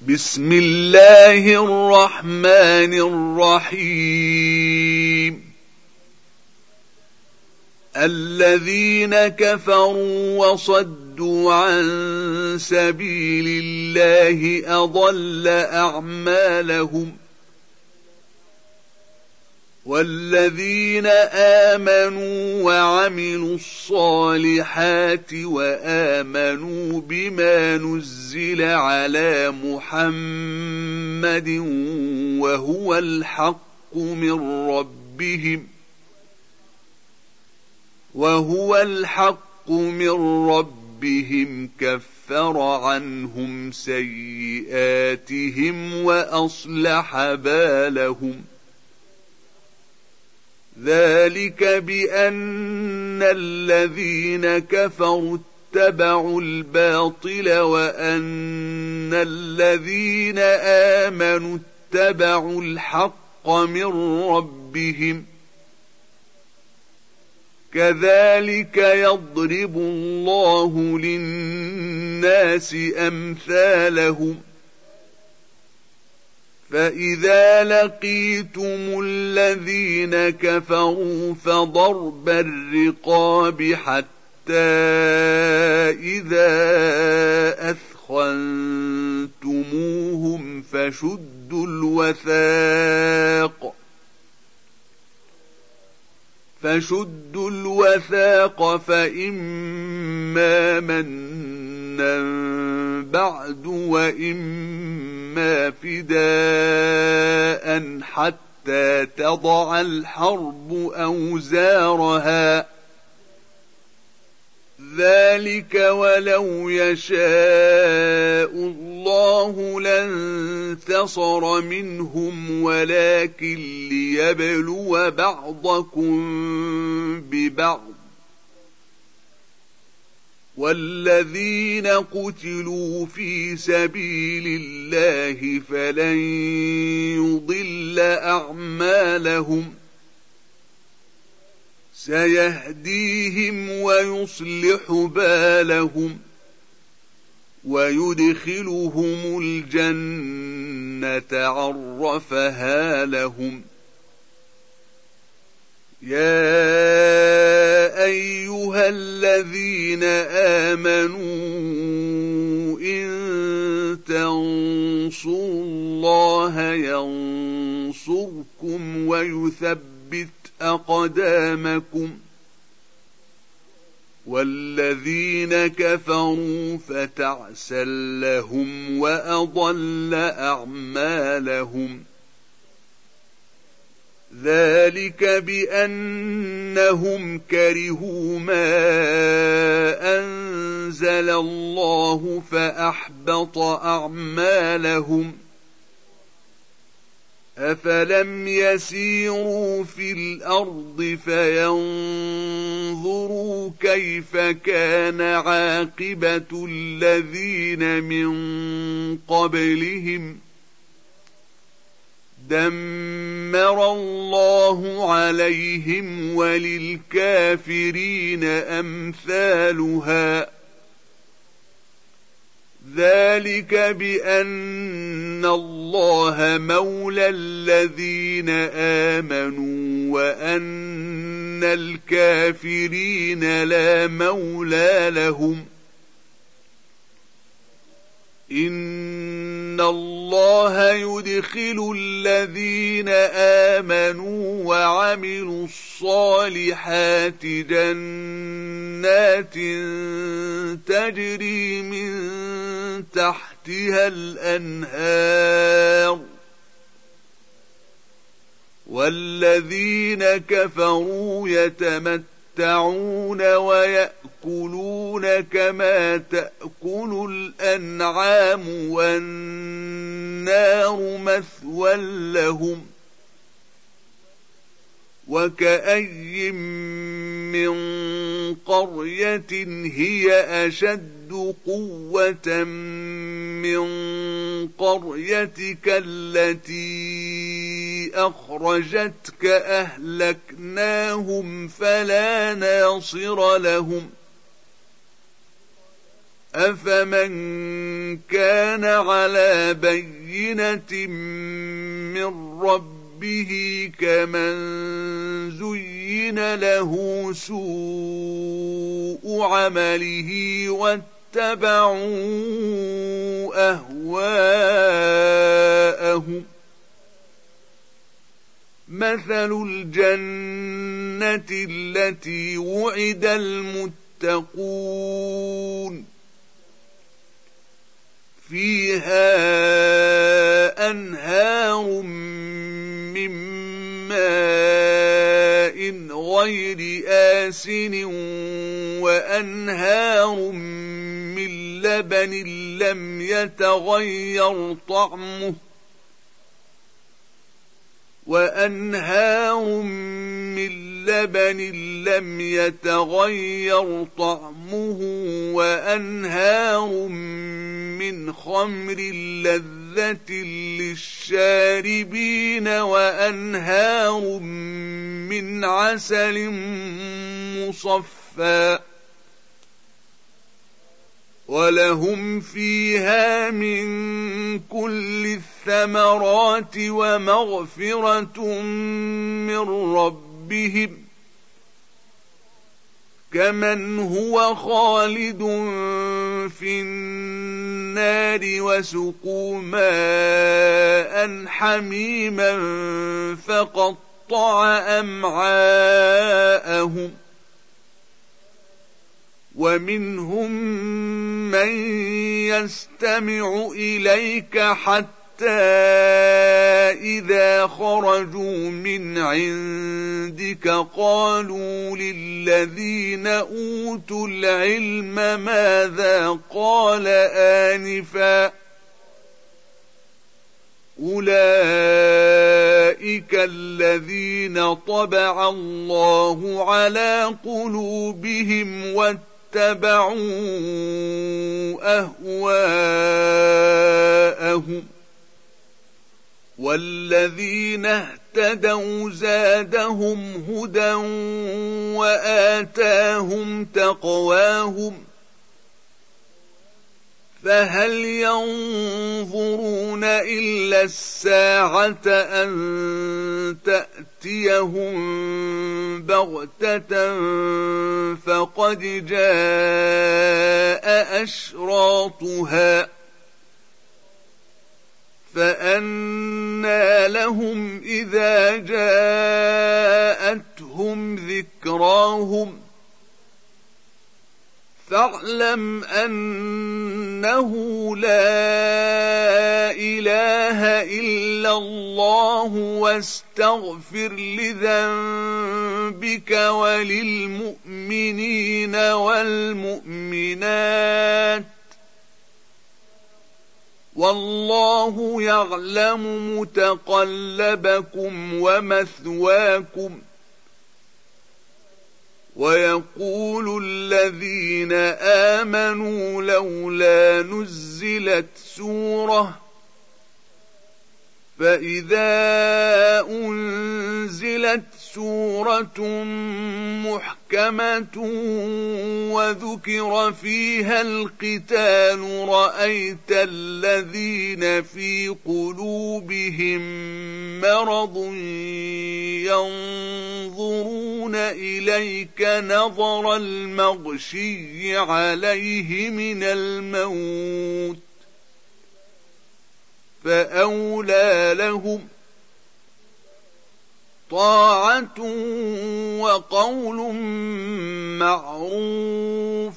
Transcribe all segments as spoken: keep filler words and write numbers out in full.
بسم الله الرحمن الرحيم الذين كفروا وصدوا عن سبيل الله أضل أعمالهم والذين آمنوا وعملوا الصالحات وآمنوا بما نزل على محمد وهو الحق من ربهم وهو الحق من ربهم كفر عنهم سيئاتهم وأصلح بالهم ذلك بأن الذين كفروا اتبعوا الباطل وأن الذين آمنوا اتبعوا الحق من ربهم كذلك يضرب الله للناس أمثالهم فإذا لقيتم الذين كفروا فضرب الرقاب حتى إذا أثخنتموهم فشدوا الوثاق فشدوا الوثاق فإما منا بعد وإما فداء حتى تضع الحرب أوزارها ذلك ولو يشاء الله لانتصر منهم ولكن ليبلو بعضكم ببعض والذين قتلوا في سبيل الله فلن يضل أعمالهم سيهديهم ويصلح بالهم ويدخلهم الجنة عرفها لهم يا أيها الذين آمنوا إن تنصروا الله ينصركم ويثبت أقدامكم والذين كفروا فتعسا لهم وأضل أعمالهم ذلك بأنهم كرهوا ما أنزل الله فأحبط أعمالهم أفلم يسيروا في الأرض فينظروا كيف كان عاقبة الذين من قبلهم دمر الله عليهم وللكافرين أمثالها ذلك بأن الله مولى الذين آمنوا وأن الكافرين لا مولى لهم إن الله يدخل الذين آمنوا وعملوا الصالحات جنات تجري من تحتها الأنهار والذين كفروا يتمتعون ويأكلون كما تأكل الأنعام والنار مثوى لهم وكأي من قرية هي أشد قوة من قريتك التي أخرجتك أهلكناهم فلا ناصر لهم أفمن كان على بينة من ربه كمن زين له سوء عمله واتبعوا أهواءهم مثل الجنة التي وعد المتقون فيها أنهار من ماء غير آسن وأنهار من لبن لم يتغير طعمه وأنهار من لبن لم يتغير طعمه وأنهار من خمر لذة للشاربين وأنهار من عسل مصفى ولهم فيها من كل الثمرات ومغفرة من ربهم كمن هو خالد في النار وسقوا ماء حميما فقطع أمعاءهم ومنهم من يستمع إليك حتى إذا خرجوا من عندك قالوا للذين أوتوا العلم ماذا قال آنفا أولئك الذين طبع الله على قلوبهم واتبعوا أهواءهم والذين اهتدوا زادهم هدى وآتاهم تقواهم فهل ينظرون إلا الساعة أن تأتيهم بغتة فقد جاء أشراطها فأنى لهم إذا جاءتهم ذكراهم فاعلم أنه لا إله إلا الله واستغفر لذنبك وللمؤمنين والمؤمنات والله يعلم متقلبكم ومثواكم ويقول الذين آمنوا لولا نزلت سورة فإذا أنزلت سورة محكمة وذكر فيها القتال رأيت الذين في قلوبهم مرض ينظرون إليك نظر المغشي عليه من الموت فأولى لهم طاعة وقول معروف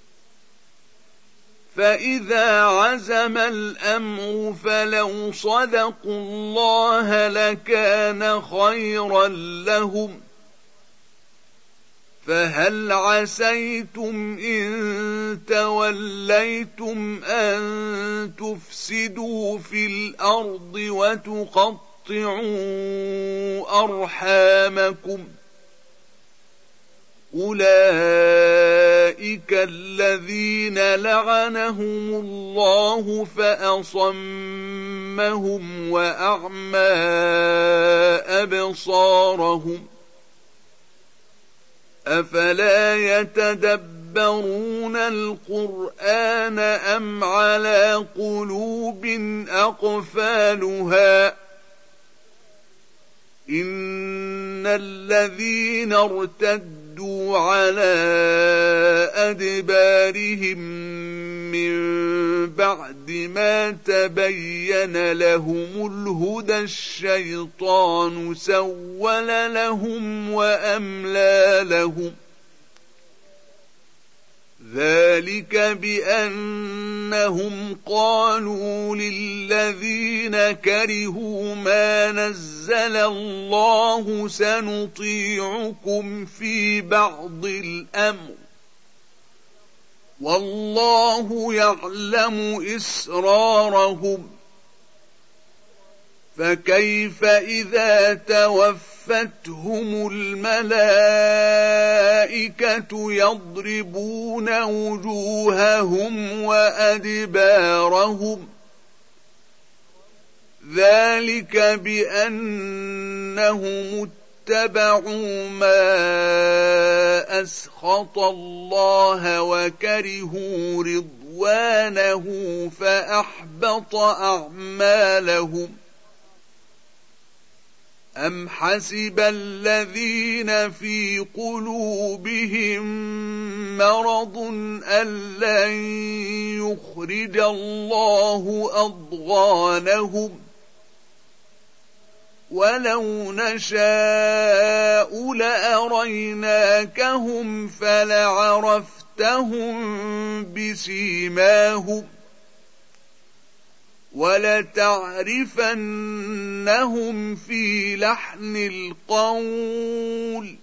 فإذا عزم الأمر فلو صدقوا الله لكان خيرا لهم فهل عسيتم إن توليتم أن تفسدوا في الأرض وتقطعوا أرحامكم أولئك الذين لعنهم الله فأصمهم وأعمى أبصارهم أفلا يتدبرون يتدبرون القرآن أم على قلوب أقفالها إن الذين ارتدوا على أدبارهم من بعد ما تبين لهم الهدى الشيطان سول لهم وأملى لهم ذلك بأنهم قالوا للذين كرهوا ما نزل الله سنطيعكم في بعض الأمر والله يعلم إسرارهم فكيف إذا توفتهم الملائكة يضربون وجوههم وأدبارهم ذلك بأنهم اتبعوا ما أسخط الله وكرهوا رضوانه فأحبط أعمالهم أم حسب الذين في قلوبهم مرض أن لن يخرج الله أضغانهم ولو نشاء لأريناكهم فلعرفتهم بسيماهم ولتعرفنهم في لحن القول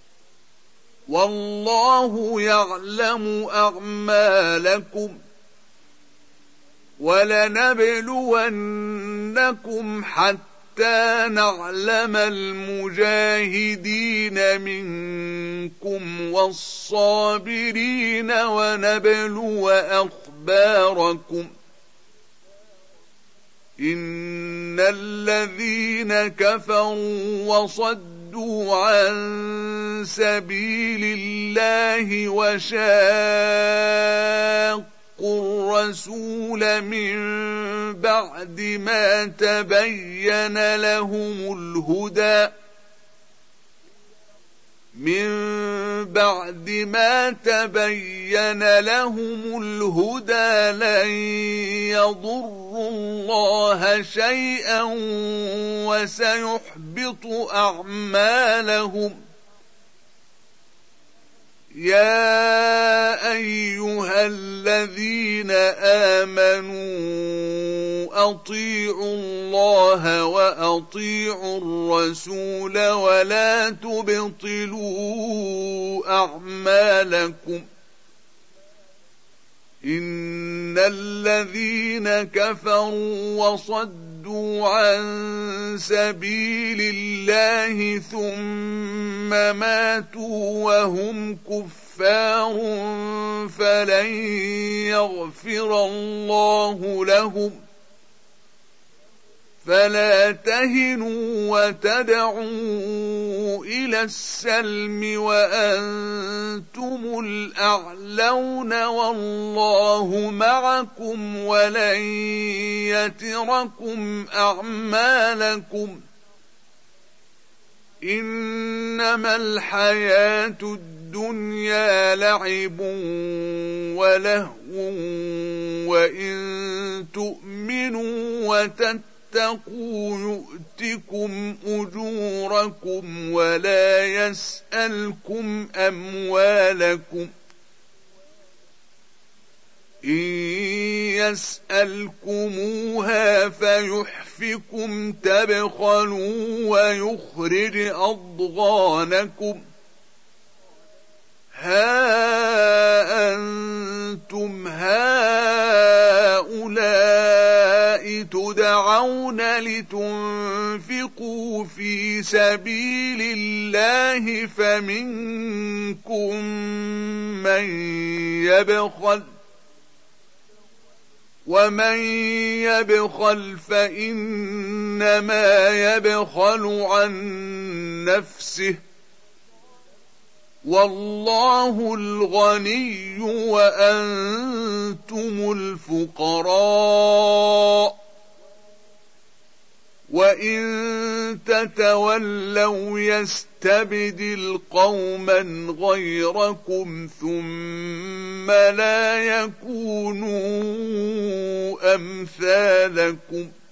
والله يعلم أعمالكم ولنبلونكم حتى حتى نعلم المجاهدين منكم والصابرين ونبلو أخباركم إن الذين كفروا وصدوا عن سبيل الله وشاقوا الرسول من بعد ما تبين لهم الهدى من بعد ما تبين لهم الهدى لن يضروا الله شيئا وسيحبط أعمالهم يا أيها الذين آمنوا أطيعوا الله وأطيعوا الرسول ولا تبطلوا أعمالكم إن الذين كفروا وصدوا عن سبيل الله ثم ماتوا وهم كفار فلن يغفر الله لهم فلا تهنوا وتدعوا إلى السلم وأنتم الأعلون والله معكم ولن يتركم أعمالكم إنما الحياة الدنيا لعب ولهو وإن تؤمنوا وتتقوا اتقوا يؤتكم أجوركم ولا يسألكم أموالكم إن يسألكموها فيحفكم تبخلوا ويخرج أضغانكم ها أنتم هؤلاء تدعون لتنفقوا في سبيل الله فمنكم من يبخل ومن يبخل فإنما يبخل عن نفسه والله الغني وأنتم الفقراء وإن تتولوا يستبدل قوما غيركم ثم لا يكونوا أمثالكم